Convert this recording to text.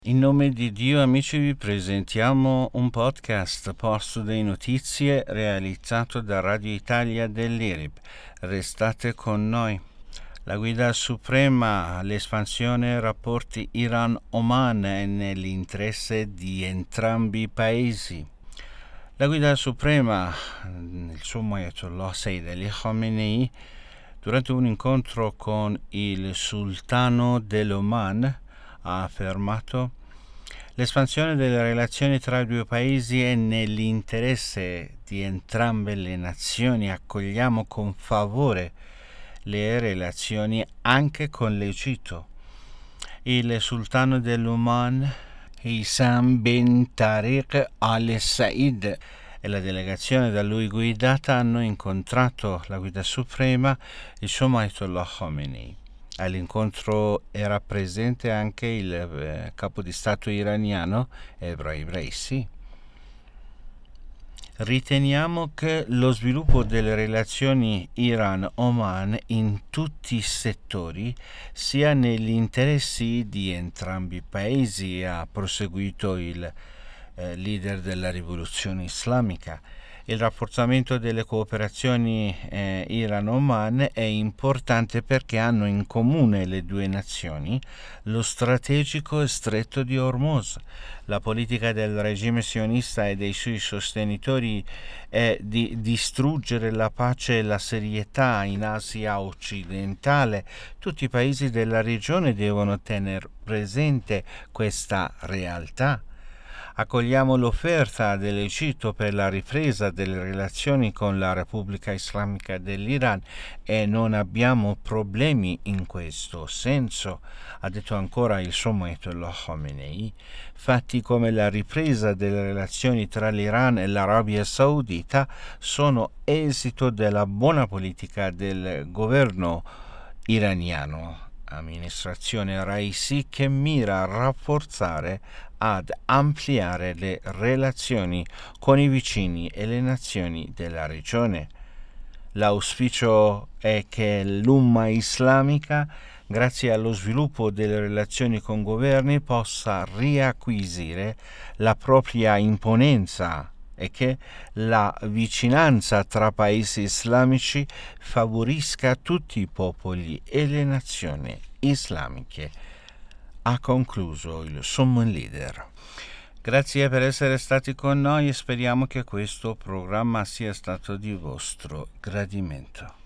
In nome di Dio, amici, vi presentiamo un podcast posto delle notizie realizzato da Radio Italia dell'IRIB. Restate con noi. La guida suprema all'espansione rapporti Iran-Oman è nell'interesse di entrambi i paesi. La guida suprema, il sommo Ayatollah Sayyid Ali Khamenei, durante un incontro con il sultano dell'Oman, ha affermato: l'espansione delle relazioni tra i due paesi è nell'interesse di entrambe le nazioni. Accogliamo con favore le relazioni anche con l'Egitto. Il sultano dell'Oman, Hisham bin Tariq Al Said, e la delegazione da lui guidata hanno incontrato la guida suprema, il sommo Ayatollah Khamenei. All'incontro era presente anche il capo di Stato iraniano Ebrahim Raisi. Riteniamo che lo sviluppo delle relazioni Iran-Oman in tutti i settori sia negli interessi di entrambi i paesi, ha proseguito il leader della rivoluzione islamica. Il rafforzamento delle cooperazioni Iran-Oman è importante perché hanno in comune le due nazioni lo strategico stretto di Hormuz. La politica del regime sionista e dei suoi sostenitori è di distruggere la pace e la serietà in Asia occidentale. Tutti i paesi della regione devono tenere presente questa realtà. Accogliamo l'offerta dell'Egitto per la ripresa delle relazioni con la Repubblica Islamica dell'Iran e non abbiamo problemi in questo senso, ha detto ancora il sommo Ayatollah Khamenei. Fatti come la ripresa delle relazioni tra l'Iran e l'Arabia Saudita sono esito della buona politica del governo iraniano, amministrazione Raisi, che mira a rafforzare ad ampliare le relazioni con i vicini e le nazioni della regione. L'auspicio è che l'Umma islamica, grazie allo sviluppo delle relazioni con governi, possa riacquisire la propria imponenza e che la vicinanza tra paesi islamici favorisca tutti i popoli e le nazioni islamiche, ha concluso il Summon Leader. Grazie per essere stati con noi e speriamo che questo programma sia stato di vostro gradimento.